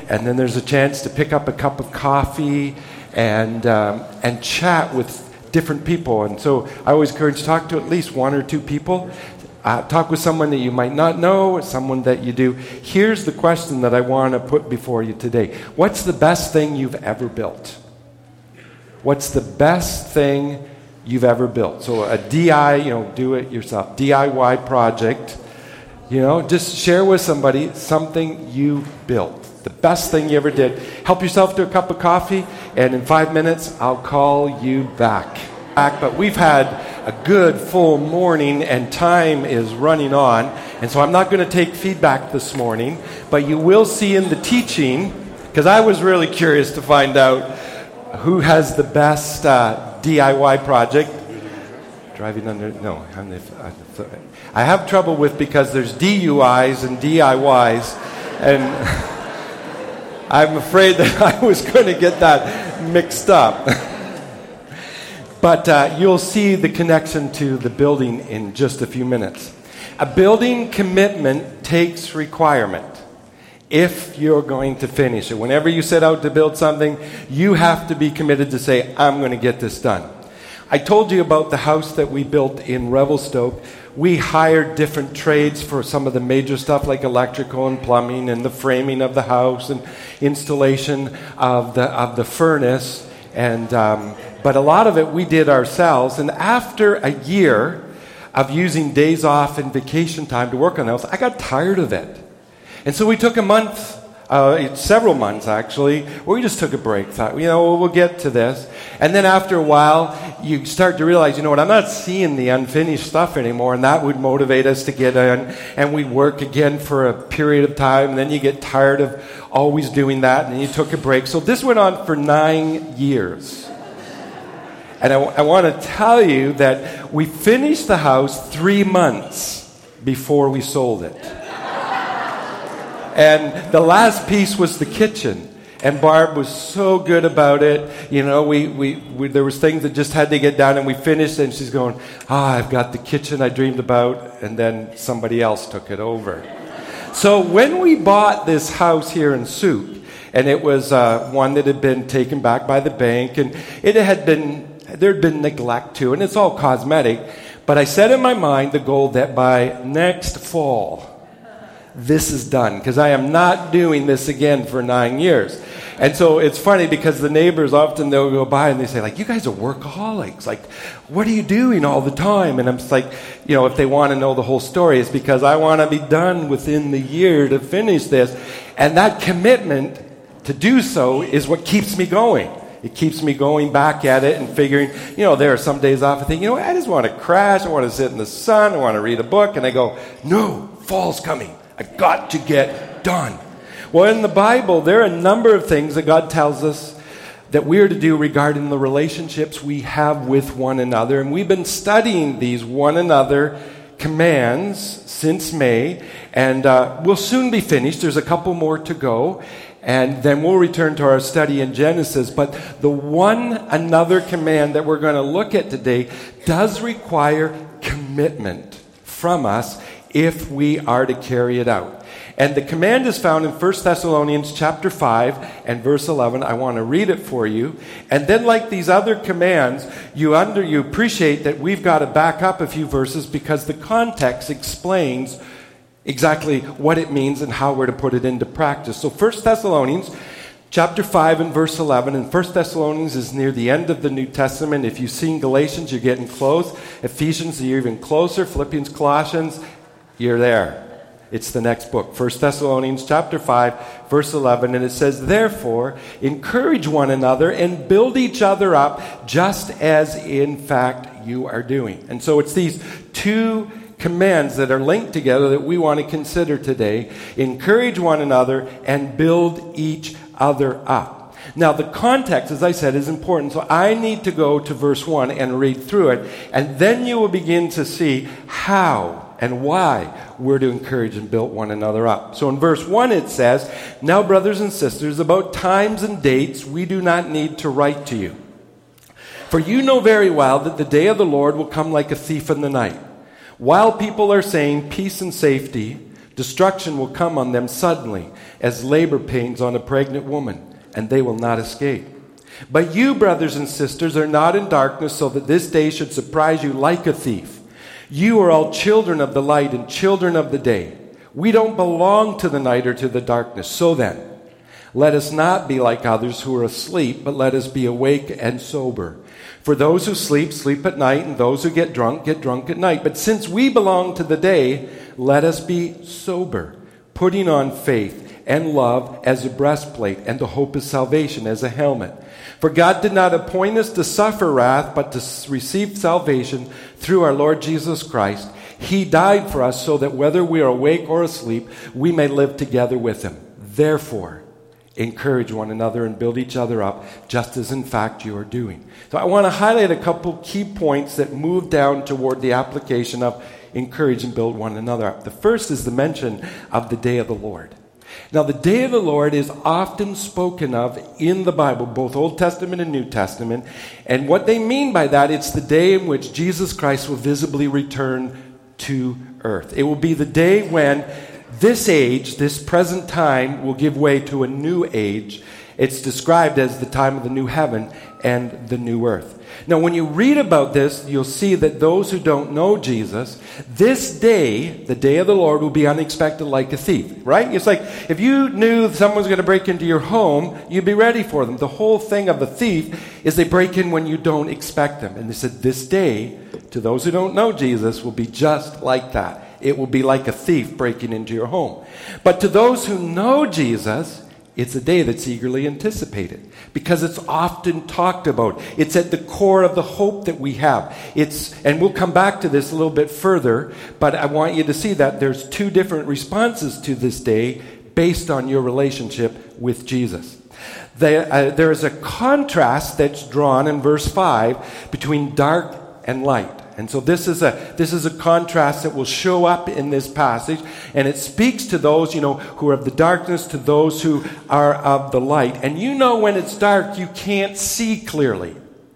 and then there's a chance to pick up a cup of coffee and chat with different people. And so I always encourage to talk to at least one or two people. Talk with someone that you might not know, someone that you do. Here's the question that I want to put before you today. What's the best thing you've ever built? What's the best thing you've ever built? So a do it yourself, DIY project. Just share with somebody something you built. The best thing you ever did. Help yourself to a cup of coffee, and in 5 minutes, I'll call you back. But we've had a good full morning, and time is running on. And so I'm not going to take feedback this morning, but you will see in the teaching, because I was really curious to find out who has the best DIY project. Driving under, no. I have trouble with, because there's DUIs and DIYs, and I'm afraid that I was going to get that mixed up. But you'll see the connection to the building in just a few minutes. A building commitment takes requirement if you're going to finish it. Whenever you set out to build something, you have to be committed to say, I'm going to get this done. I told you about the house that we built in Revelstoke. We hired different trades for some of the major stuff like electrical and plumbing and the framing of the house and installation of the furnace. But a lot of it we did ourselves. And after a year of using days off and vacation time to work on the house, I got tired of it. And so we took a month, several months actually, where we just took a break. Thought, we'll get to this. And then after a while, you start to realize, I'm not seeing the unfinished stuff anymore, and that would motivate us to get in, and we'd work again for a period of time, and then you get tired of always doing that, and then you took a break. So this went on for 9 years. And I want to tell you that we finished the house 3 months before we sold it. And the last piece was the kitchen. And Barb was so good about it. We there was things that just had to get done, and we finished, and she's going, I've got the kitchen I dreamed about, and then somebody else took it over. So when we bought this house here in Souk, and it was one that had been taken back by the bank, and there'd been neglect too, and it's all cosmetic, but I set in my mind the goal that by next fall, this is done, because I am not doing this again for 9 years. And so it's funny, because the neighbors often, they'll go by and they say, you guys are workaholics. What are you doing all the time? And I'm just like, if they want to know the whole story, it's because I want to be done within the year to finish this. And that commitment to do so is what keeps me going. It keeps me going back at it and figuring, there are some days off I think, I just want to crash. I want to sit in the sun. I want to read a book. And I go, no, fall's coming. I got to get done. Well, in the Bible, there are a number of things that God tells us that we are to do regarding the relationships we have with one another. And we've been studying these one another commands since May. And we'll soon be finished. There's a couple more to go. And then we'll return to our study in Genesis. But the one another command that we're going to look at today does require commitment from us if we are to carry it out. And the command is found in 1 Thessalonians chapter 5 and verse 11. I want to read it for you. And then, like these other commands, you appreciate that we've got to back up a few verses, because the context explains exactly what it means and how we're to put it into practice. So 1 Thessalonians chapter 5 and verse 11. And 1 Thessalonians is near the end of the New Testament. If you've seen Galatians, you're getting close. Ephesians, you're even closer. Philippians, Colossians, you're there. It's the next book, 1 Thessalonians chapter 5, verse 11, and it says, therefore, encourage one another and build each other up, just as in fact you are doing. And so it's these two commands that are linked together that we want to consider today. Encourage one another and build each other up. Now, the context, as I said, is important. So I need to go to verse 1 and read through it, and then you will begin to see how and why we're to encourage and build one another up. So in verse 1 it says, now brothers and sisters, about times and dates we do not need to write to you. For you know very well that the day of the Lord will come like a thief in the night. While people are saying peace and safety, Destruction will come on them suddenly, as labor pains on a pregnant woman, and they will not escape. But you, brothers and sisters, are not in darkness, so that this day should surprise you like a thief. You are all children of the light and children of the day. We don't belong to the night or to the darkness. So then, let us not be like others who are asleep, but let us be awake and sober. For those who sleep, sleep at night, and those who get drunk at night. But since we belong to the day, let us be sober, putting on faith and love as a breastplate, and the hope of salvation as a helmet. For God did not appoint us to suffer wrath, but to receive salvation through our Lord Jesus Christ. He died for us so that whether we are awake or asleep, we may live together with him. Therefore, encourage one another and build each other up, just as in fact you are doing. So I want to highlight a couple key points that move down toward the application of encourage and build one another up. The first is the mention of the day of the Lord. Now, the day of the Lord is often spoken of in the Bible, both Old Testament and New Testament. And what they mean by that, it's the day in which Jesus Christ will visibly return to earth. It will be the day when this age, this present time, will give way to a new age. It's described as the time of the new heaven and the new earth. Now, when you read about this, you'll see that those who don't know Jesus, this day, the day of the Lord, will be unexpected like a thief, right? It's like if you knew someone's going to break into your home, you'd be ready for them. The whole thing of a thief is they break in when you don't expect them. And they said this day, to those who don't know Jesus, will be just like that. It will be like a thief breaking into your home. But to those who know Jesus, it's a day that's eagerly anticipated because it's often talked about. It's at the core of the hope that we have. And we'll come back to this a little bit further, but I want you to see that there's two different responses to this day based on your relationship with Jesus. There is a contrast that's drawn in verse 5 between dark and light. And so this is a contrast that will show up in this passage, and it speaks to those, who are of the darkness to those who are of the light. And when it's dark, you can't see clearly.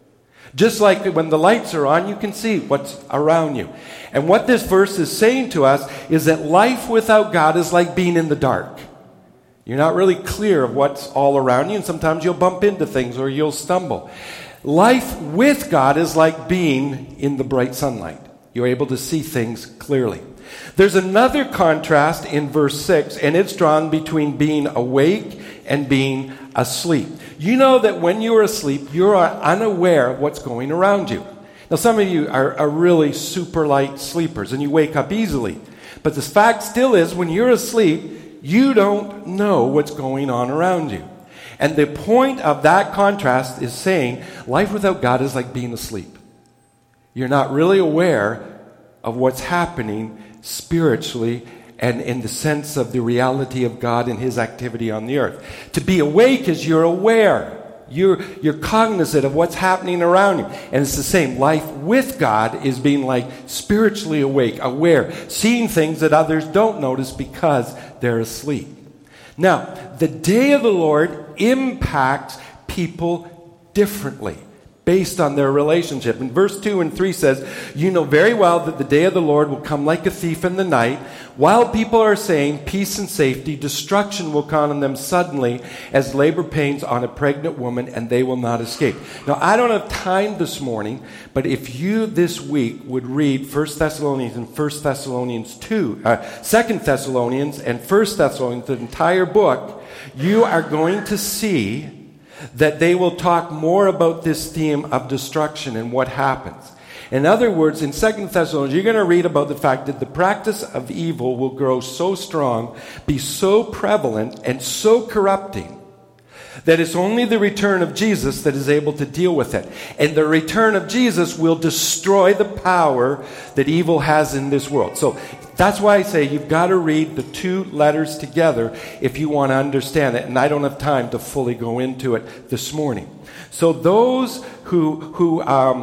Just like when the lights are on, you can see what's around you. And what this verse is saying to us is that life without God is like being in the dark. You're not really clear of what's all around you, and sometimes you'll bump into things or you'll stumble. Life with God is like being in the bright sunlight. You're able to see things clearly. There's another contrast in verse 6, and it's drawn between being awake and being asleep. You know that when you are asleep, you are unaware of what's going around you. Now, some of you are really super light sleepers, and you wake up easily. But the fact still is, when you're asleep, you don't know what's going on around you. And the point of that contrast is saying life without God is like being asleep. You're not really aware of what's happening spiritually and in the sense of the reality of God and his activity on the earth. To be awake is you're aware. You're cognizant of what's happening around you. And it's the same. Life with God is being like spiritually awake, aware, seeing things that others don't notice because they're asleep. Now, the day of the Lord impacts people differently based on their relationship. And verse 2 and 3 says, you know very well that the day of the Lord will come like a thief in the night. While people are saying peace and safety, destruction will come on them suddenly as labor pains on a pregnant woman, and they will not escape. Now, I don't have time this morning, but if you this week would read 1 Thessalonians and 1 Thessalonians 2, 2 Thessalonians and 1 Thessalonians, the entire book, you are going to see that they will talk more about this theme of destruction and what happens. In other words, in 2 Thessalonians, you're going to read about the fact that the practice of evil will grow so strong, be so prevalent, and so corrupting that it's only the return of Jesus that is able to deal with it. And the return of Jesus will destroy the power that evil has in this world. So that's why I say you've got to read the two letters together if you want to understand it. And I don't have time to fully go into it this morning. So those who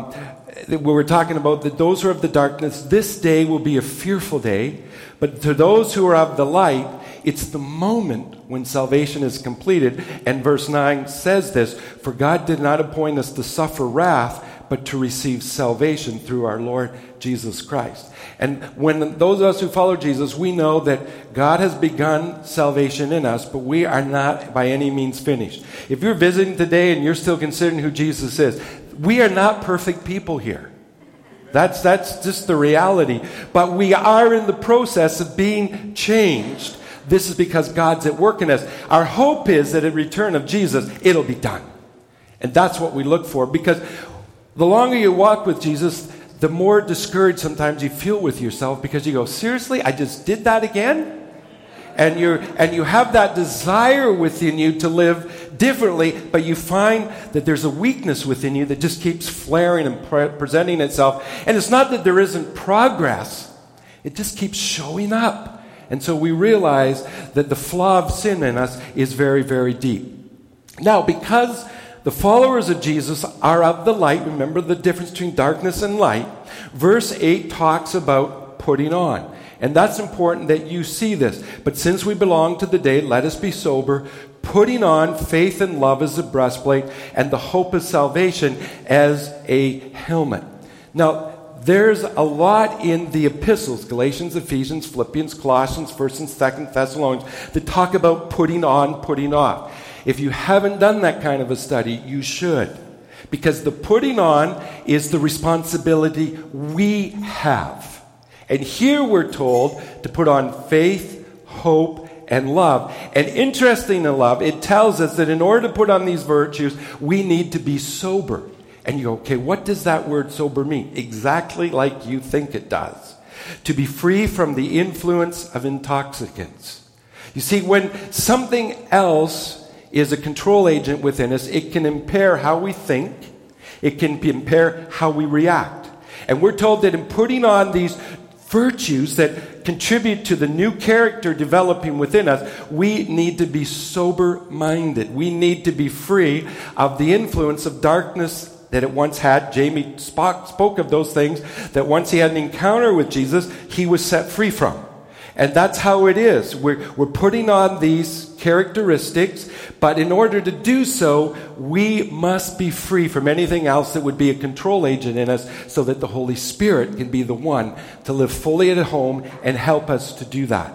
we're talking about, that those who are of the darkness, this day will be a fearful day. But to those who are of the light, it's the moment when salvation is completed. And verse 9 says this, for God did not appoint us to suffer wrath, but to receive salvation through our Lord Jesus Christ. And when those of us who follow Jesus, we know that God has begun salvation in us, but we are not by any means finished. If you're visiting today and you're still considering who Jesus is, we are not perfect people here. That's just the reality. But we are in the process of being changed. This is because God's at work in us. Our hope is that at the return of Jesus, it'll be done. And that's what we look for. Because the longer you walk with Jesus, the more discouraged sometimes you feel with yourself, because you go, seriously, I just did that again? And you have that desire within you to live differently, but you find that there's a weakness within you that just keeps flaring and presenting itself. And it's not that there isn't progress. It just keeps showing up. And so we realize that the flaw of sin in us is very, very deep. Now, because the followers of Jesus are of the light, remember the difference between darkness and light, verse 8 talks about putting on. And that's important that you see this. But since we belong to the day, let us be sober, putting on faith and love as a breastplate, and the hope of salvation as a helmet. Now, there's a lot in the epistles, Galatians, Ephesians, Philippians, Colossians, 1st and 2nd Thessalonians, that talk about putting on, putting off. If you haven't done that kind of a study, you should. Because the putting on is the responsibility we have. And here we're told to put on faith, hope, and love. And interesting in love, it tells us that in order to put on these virtues, we need to be sober. And you go, okay, what does that word sober mean? Exactly like you think it does. To be free from the influence of intoxicants. You see, when something else is a control agent within us, it can impair how we think. It can impair how we react. And we're told that in putting on these virtues that contribute to the new character developing within us, we need to be sober-minded. We need to be free of the influence of darkness that it once had. Jamie spoke of those things that once he had an encounter with Jesus, he was set free from. And that's how it is. We're putting on these characteristics, but in order to do so, we must be free from anything else that would be a control agent in us, so that the Holy Spirit can be the one to live fully at home and help us to do that.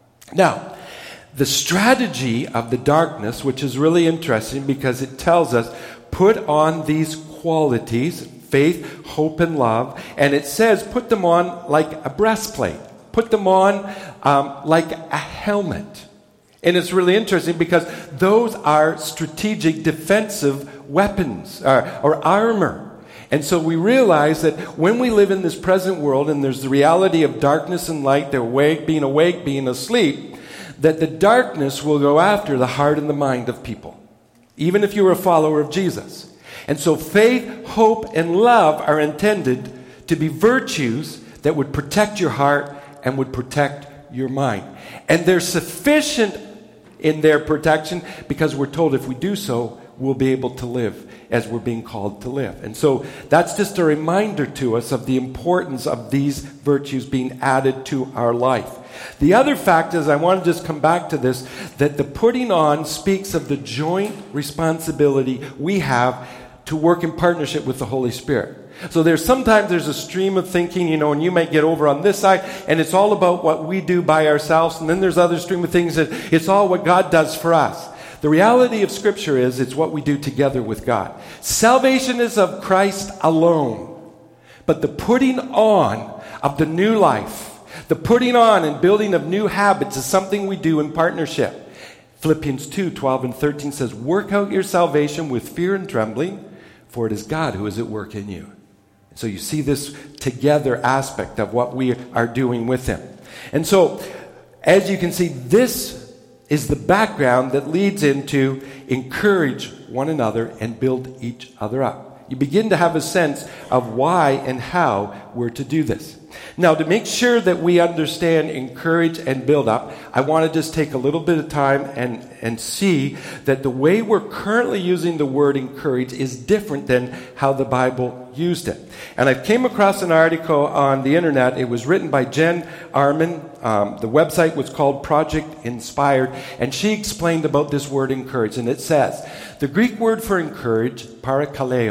Now, the strategy of the darkness, which is really interesting because it tells us, put on these qualities, faith, hope, and love, and it says put them on like a breastplate. Put them on like a helmet. And it's really interesting because those are strategic defensive weapons or armor. And so we realize that when we live in this present world and there's the reality of darkness and light, they're awake, being asleep, that the darkness will go after the heart and the mind of people, even if you're a follower of Jesus. And so faith, hope, and love are intended to be virtues that would protect your heart and would protect your mind. And they're sufficient in their protection because we're told if we do so, we'll be able to live as we're being called to live. And so that's just a reminder to us of the importance of these virtues being added to our life. The other fact is, I want to just come back to this, that the putting on speaks of the joint responsibility we have to work in partnership with the Holy Spirit. So sometimes there's a stream of thinking, and you might get over on this side, and it's all about what we do by ourselves, and then there's other stream of things that it's all what God does for us. The reality of Scripture is it's what we do together with God. Salvation is of Christ alone, but the putting on of the new life, the putting on and building of new habits is something we do in partnership. Philippians 2:12 and 13 says, work out your salvation with fear and trembling, for it is God who is at work in you. So you see this together aspect of what we are doing with him. And so, as you can see, this is the background that leads into encourage one another and build each other up. You begin to have a sense of why and how we're to do this. Now, to make sure that we understand encourage and build up, I want to just take a little bit of time and see that the way we're currently using the word encourage is different than how the Bible used it. And I came across an article on the internet. It was written by Jen Armin. The website was called Project Inspired, and she explained about this word encourage. And it says, the Greek word for encourage, parakaleo,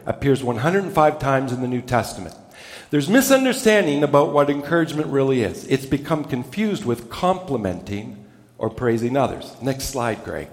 appears 105 times in the New Testament. There's misunderstanding about what encouragement really is. It's become confused with complimenting or praising others. Next slide, Greg.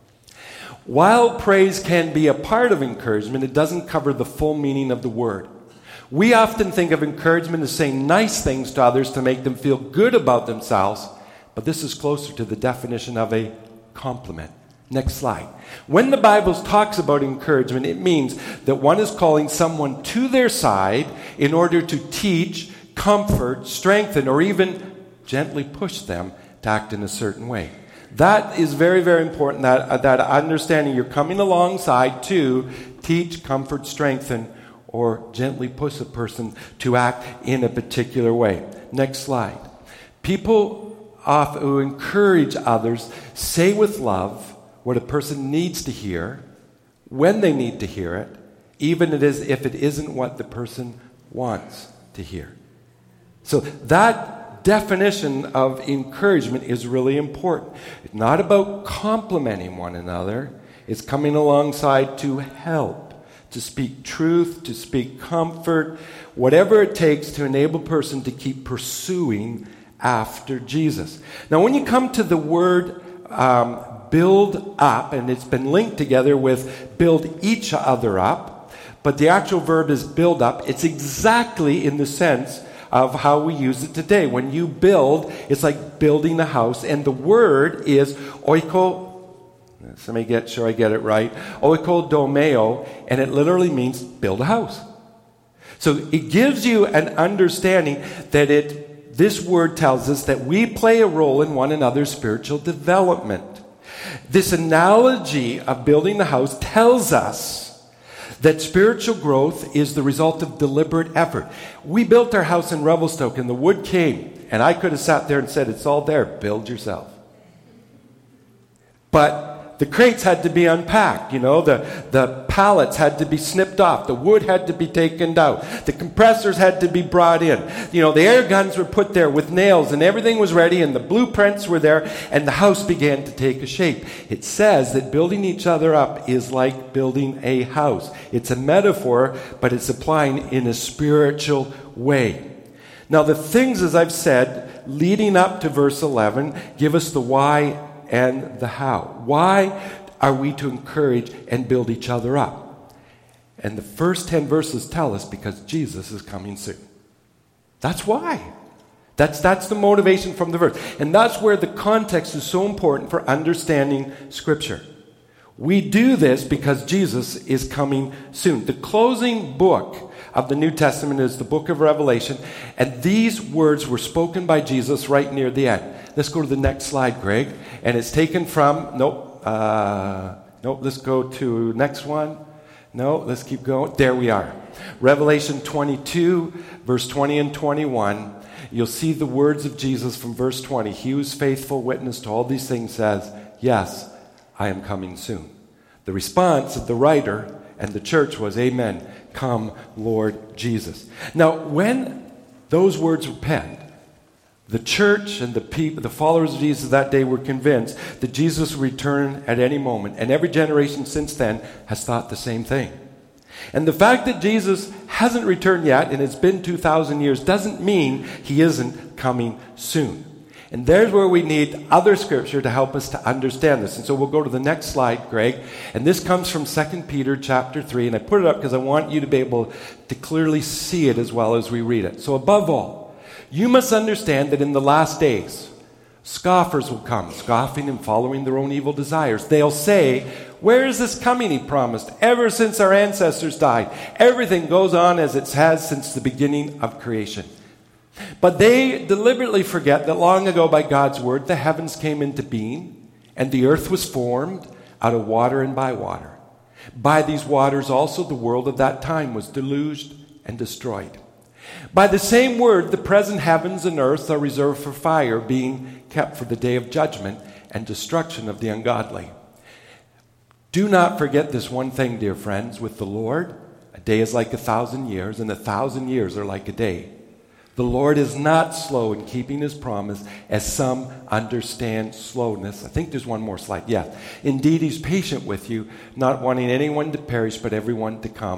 While praise can be a part of encouragement, it doesn't cover the full meaning of the word. We often think of encouragement as saying nice things to others to make them feel good about themselves, but this is closer to the definition of a compliment. Next slide. When the Bible talks about encouragement, it means that one is calling someone to their side in order to teach, comfort, strengthen, or even gently push them to act in a certain way. That is very, very important, that understanding you're coming alongside to teach, comfort, strengthen, or gently push a person to act in a particular way. Next slide. People who encourage others say with love what a person needs to hear, when they need to hear it, even if it isn't what the person wants to hear. So that definition of encouragement is really important. It's not about complimenting one another. It's coming alongside to help, to speak truth, to speak comfort, whatever it takes to enable a person to keep pursuing after Jesus. Now, when you come to the word build up, and it's been linked together with build each other up, but the actual verb is build up. It's exactly in the sense of how we use it today. When you build, it's like building a house, and the word is oiko. Let me get sure I get it right. Oikodomeo, and it literally means build a house. So it gives you an understanding that this word tells us that we play a role in one another's spiritual development. This analogy of building the house tells us that spiritual growth is the result of deliberate effort. We built our house in Revelstoke, and the wood came, and I could have sat there and said, it's all there, build yourself. But the crates had to be unpacked, the pallets had to be snipped off, the wood had to be taken out, the compressors had to be brought in, the air guns were put there with nails, and everything was ready, and the blueprints were there, and the house began to take a shape. It says that building each other up is like building a house. It's a metaphor, but it's applying in a spiritual way. Now, the things, as I've said, leading up to verse 11, give us the why and the how. Why are we to encourage and build each other up? And the first 10 verses tell us because Jesus is coming soon. That's why. That's the motivation from the verse. And that's where the context is so important for understanding Scripture. We do this because Jesus is coming soon. The closing book of the New Testament is the book of Revelation, and these words were spoken by Jesus right near the end. Let's go to the next slide, Greg. And it's taken from, let's go to next one. No, let's keep going. There we are. Revelation 22, verse 20 and 21. You'll see the words of Jesus from verse 20. He who's faithful witness to all these things says, yes, I am coming soon. The response of the writer and the church was, amen, come, Lord Jesus. Now, when those words were penned, the church and the people, the followers of Jesus that day were convinced that Jesus would return at any moment. And every generation since then has thought the same thing. And the fact that Jesus hasn't returned yet, and it's been 2,000 years, doesn't mean he isn't coming soon. And there's where we need other scripture to help us to understand this. And so we'll go to the next slide, Greg. And this comes from 2 Peter chapter 3. And I put it up because I want you to be able to clearly see it as well as we read it. So above all, you must understand that in the last days, scoffers will come, scoffing and following their own evil desires. They'll say, where is this coming he promised? Ever since our ancestors died, everything goes on as it has since the beginning of creation. But they deliberately forget that long ago by God's word, the heavens came into being, and the earth was formed out of water and by water. By these waters also the world of that time was deluged and destroyed. By the same word, the present heavens and earth are reserved for fire, being kept for the day of judgment and destruction of the ungodly. Do not forget this one thing, dear friends. With the Lord, a day is like 1,000 years, and 1,000 years are like a day. The Lord is not slow in keeping his promise, as some understand slowness. I think there's one more slide. Yeah. Indeed, he's patient with you, not wanting anyone to perish, but everyone to come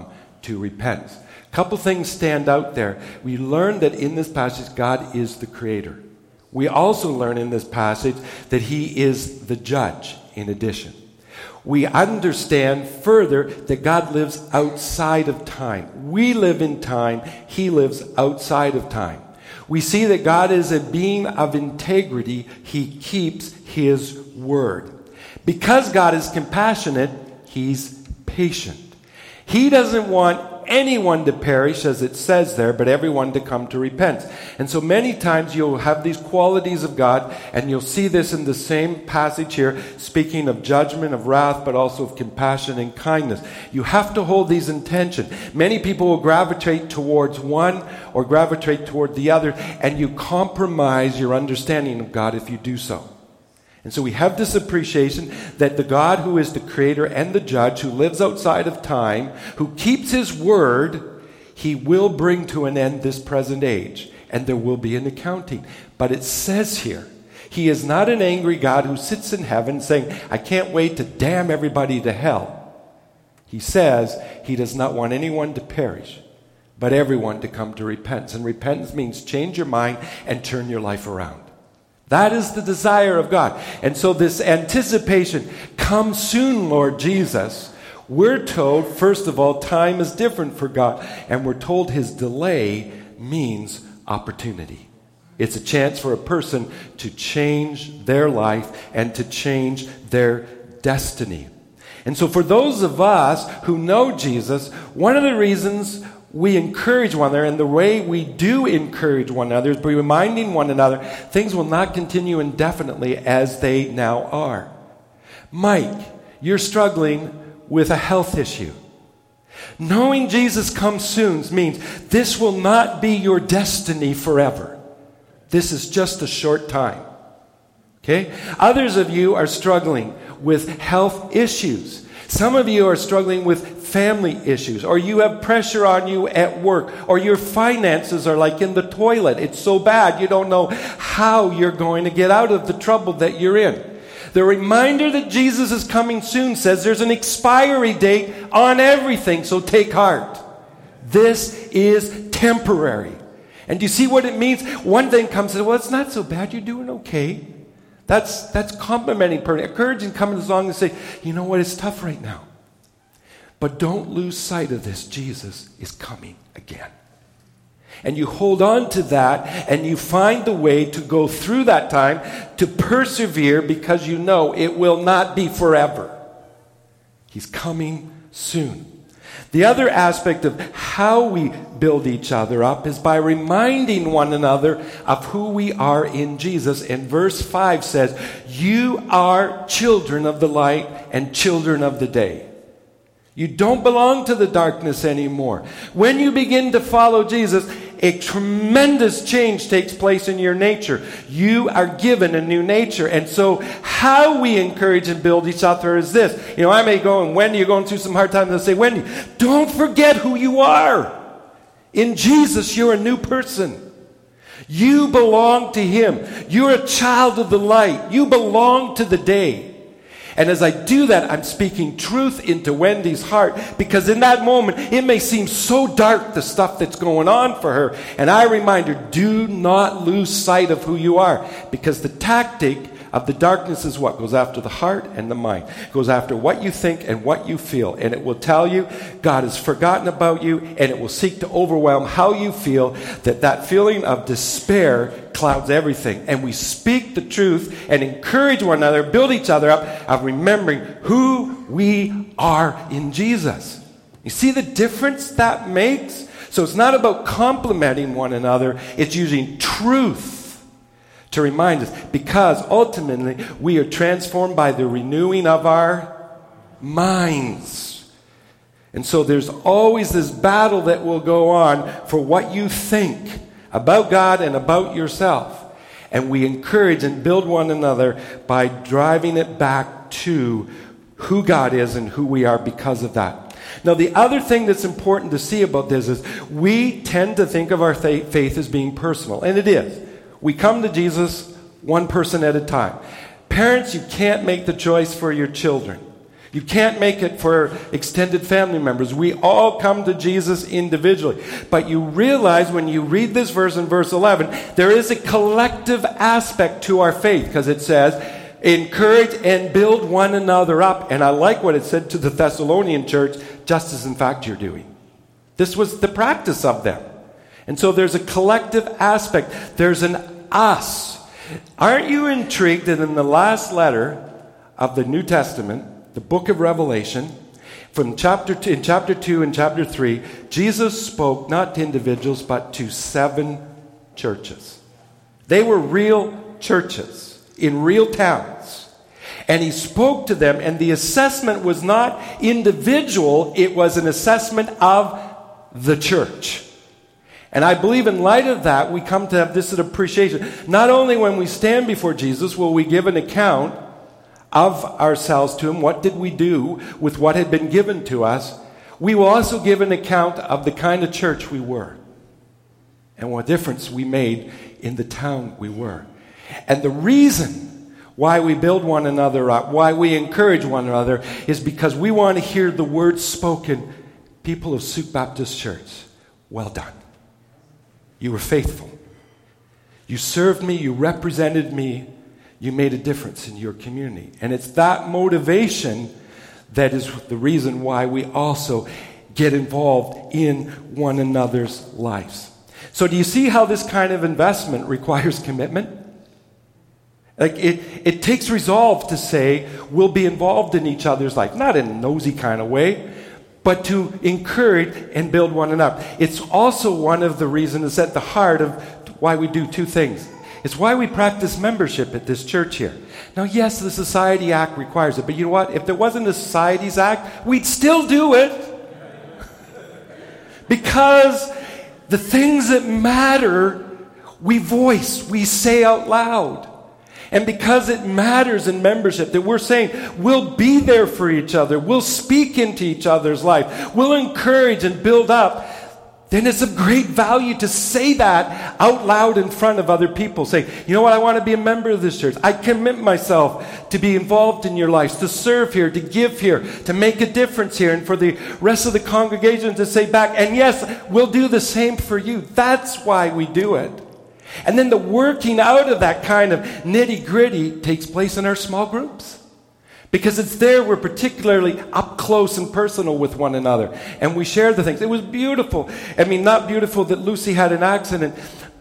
to repentance. A couple things stand out there. We learn that in this passage, God is the creator. We also learn in this passage that he is the judge in addition. We understand further that God lives outside of time. We live in time. He lives outside of time. We see that God is a being of integrity. He keeps his word. Because God is compassionate, he's patient. He doesn't want anyone to perish, as it says there, but everyone to come to repentance. And so many times you'll have these qualities of God, and you'll see this in the same passage here, speaking of judgment, of wrath, but also of compassion and kindness. You have to hold these in tension. Many people will gravitate towards one or gravitate toward the other, and you compromise your understanding of God if you do so. And so we have this appreciation that the God who is the creator and the judge, who lives outside of time, who keeps his word, he will bring to an end this present age, and there will be an accounting. But it says here, he is not an angry God who sits in heaven saying, I can't wait to damn everybody to hell. He says he does not want anyone to perish, but everyone to come to repentance. And repentance means change your mind and turn your life around. That is the desire of God. And so this anticipation, come soon, Lord Jesus. We're told, first of all, time is different for God. And we're told his delay means opportunity. It's a chance for a person to change their life and to change their destiny. And so for those of us who know Jesus, one of the reasons we encourage one another, and the way we do encourage one another is by reminding one another things will not continue indefinitely as they now are. Mike, you're struggling with a health issue. Knowing Jesus comes soon means this will not be your destiny forever. This is just a short time. Okay? Others of you are struggling with health issues. Some of you are struggling with family issues, or you have pressure on you at work, or your finances are like in the toilet. It's so bad you don't know how you're going to get out of the trouble that you're in. The reminder that Jesus is coming soon says there's an expiry date on everything, so take heart. This is temporary. And do you see what it means? One thing comes and says, well, it's not so bad, you're doing okay. That's complimenting, encouraging, coming along and say, you know what, it's tough right now. But don't lose sight of this. Jesus is coming again. And you hold on to that, and you find the way to go through that time, to persevere, because you know it will not be forever. He's coming soon. The other aspect of how we build each other up is by reminding one another of who we are in Jesus. And verse 5 says, you are children of the light and children of the day. You don't belong to the darkness anymore. When you begin to follow Jesus, a tremendous change takes place in your nature. You are given a new nature. And so how we encourage and build each other is this. You know, I may go, and Wendy, you're going through some hard times, and I'll say, Wendy, don't forget who you are. In Jesus, you're a new person. You belong to him. You're a child of the light. You belong to the day. And as I do that, I'm speaking truth into Wendy's heart, because in that moment, it may seem so dark, the stuff that's going on for her. And I remind her, do not lose sight of who you are, because the tactic of the darkness is what? Goes after the heart and the mind. Goes after what you think and what you feel. And it will tell you God has forgotten about you, and it will seek to overwhelm how you feel, that feeling of despair clouds everything. And we speak the truth and encourage one another, build each other up of remembering who we are in Jesus. You see the difference that makes? So it's not about complimenting one another. It's using truth to remind us, because ultimately we are transformed by the renewing of our minds. And so there's always this battle that will go on for what you think about God and about yourself. And we encourage and build one another by driving it back to who God is and who we are because of that. Now, the other thing that's important to see about this is we tend to think of our faith as being personal, and it is. We come to Jesus one person at a time. Parents, you can't make the choice for your children. You can't make it for extended family members. We all come to Jesus individually. But you realize when you read this verse in verse 11, there is a collective aspect to our faith, because it says, encourage and build one another up. And I like what it said to the Thessalonian church, just as in fact you're doing. This was the practice of them. And so there's a collective aspect. There's an us. Aren't you intrigued that in the last letter of the New Testament, the book of Revelation, from chapter 2 and chapter 3, Jesus spoke not to individuals but to 7 churches. They were real churches in real towns. And he spoke to them, and the assessment was not individual, it was an assessment of the church. And I believe in light of that, we come to have this appreciation. Not only when we stand before Jesus will we give an account of ourselves to him, what did we do with what had been given to us, we will also give an account of the kind of church we were and what difference we made in the town we were. And the reason why we build one another up, why we encourage one another, is because we want to hear the words spoken, people of Souk Baptist Church, well done. You were faithful. You served me, you represented me, you made a difference in your community. And it's that motivation that is the reason why we also get involved in one another's lives. So do you see how this kind of investment requires commitment? Like it takes resolve to say we'll be involved in each other's life, not in a nosy kind of way, but to encourage and build one another. It's also one of the reasons at the heart of why we do 2 things. It's why we practice membership at this church here. Now, yes, the Society Act requires it, but you know what? If there wasn't a Societies Act, we'd still do it. Because the things that matter, we voice, we say out loud. And because it matters in membership that we're saying we'll be there for each other, we'll speak into each other's life, we'll encourage and build up, then it's of great value to say that out loud in front of other people. Say, you know what, I want to be a member of this church. I commit myself to be involved in your lives, to serve here, to give here, to make a difference here, and for the rest of the congregation to say back, and yes, we'll do the same for you. That's why we do it. And then the working out of that kind of nitty-gritty takes place in our small groups. Because it's there we're particularly up close and personal with one another. And we share the things. It was beautiful. I mean, not beautiful that Lucy had an accident,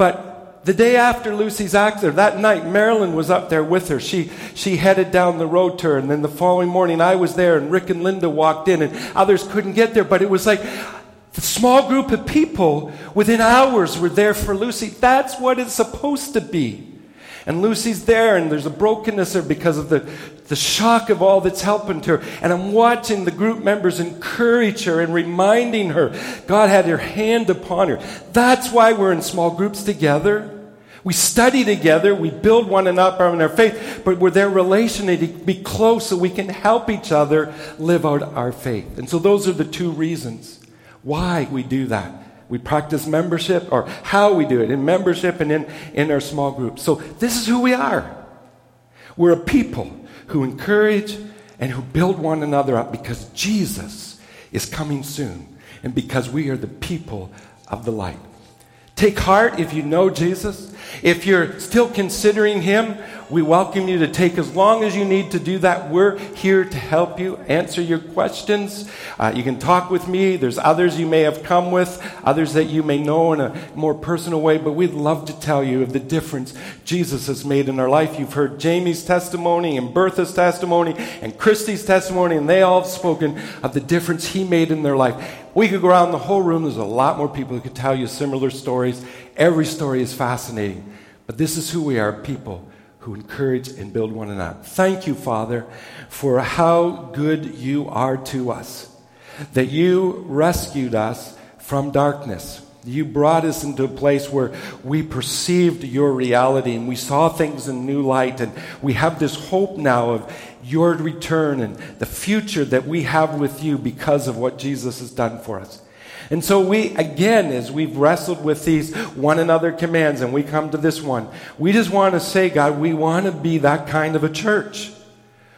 but the day after Lucy's accident, that night, Marilyn was up there with her. She headed down the road to her, and then the following morning I was there, and Rick and Linda walked in, and others couldn't get there, but it was like the small group of people within hours were there for Lucy. That's what it's supposed to be. And Lucy's there, and there's a brokenness there because of the shock of all that's happened to her. And I'm watching the group members encourage her and reminding her God had her hand upon her. That's why we're in small groups together. We study together, we build one another in our faith, but we're there relationally to be close so we can help each other live out our faith. And so those are the 2 reasons why we do that. We practice membership, or how we do it, in membership and in our small groups. So this is who we are. We're a people who encourage and who build one another up because Jesus is coming soon and because we are the people of the light. Take heart if you know Jesus. If you're still considering him, we welcome you to take as long as you need to do that. We're here to help you, answer your questions. You can talk with me. There's others you may have come with, others that you may know in a more personal way, but we'd love to tell you of the difference Jesus has made in our life. You've heard Jamie's testimony and Bertha's testimony and Christy's testimony, and they all have spoken of the difference he made in their life. We could go around the whole room. There's a lot more people who could tell you similar stories. Every story is fascinating. But this is who we are, people who encourage and build one another. Thank you, Father, for how good you are to us, that you rescued us from darkness. You brought us into a place where we perceived your reality and we saw things in new light, and we have this hope now of your return and the future that we have with you because of what Jesus has done for us. And so we, again, as we've wrestled with these one another commands and we come to this one, we just want to say, God, we want to be that kind of a church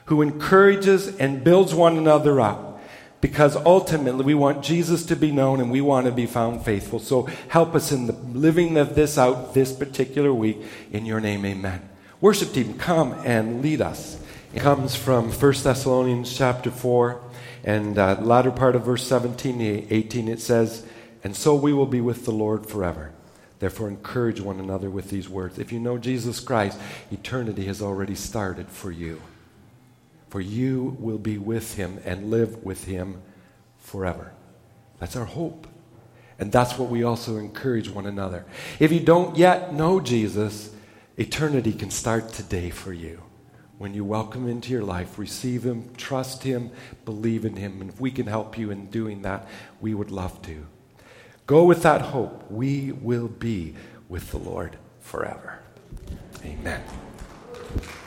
who encourages and builds one another up. Because ultimately we want Jesus to be known and we want to be found faithful. So help us in the living of this out this particular week. In your name, amen. Worship team, come and lead us. It comes from 1 Thessalonians chapter 4 and latter part of verse 17 to 18. It says, and so we will be with the Lord forever. Therefore encourage one another with these words. If you know Jesus Christ, eternity has already started for you. For you will be with him and live with him forever. That's our hope. And that's what we also encourage one another. If you don't yet know Jesus, eternity can start today for you. When you welcome him into your life, receive him, trust him, believe in him. And if we can help you in doing that, we would love to. Go with that hope. We will be with the Lord forever. Amen.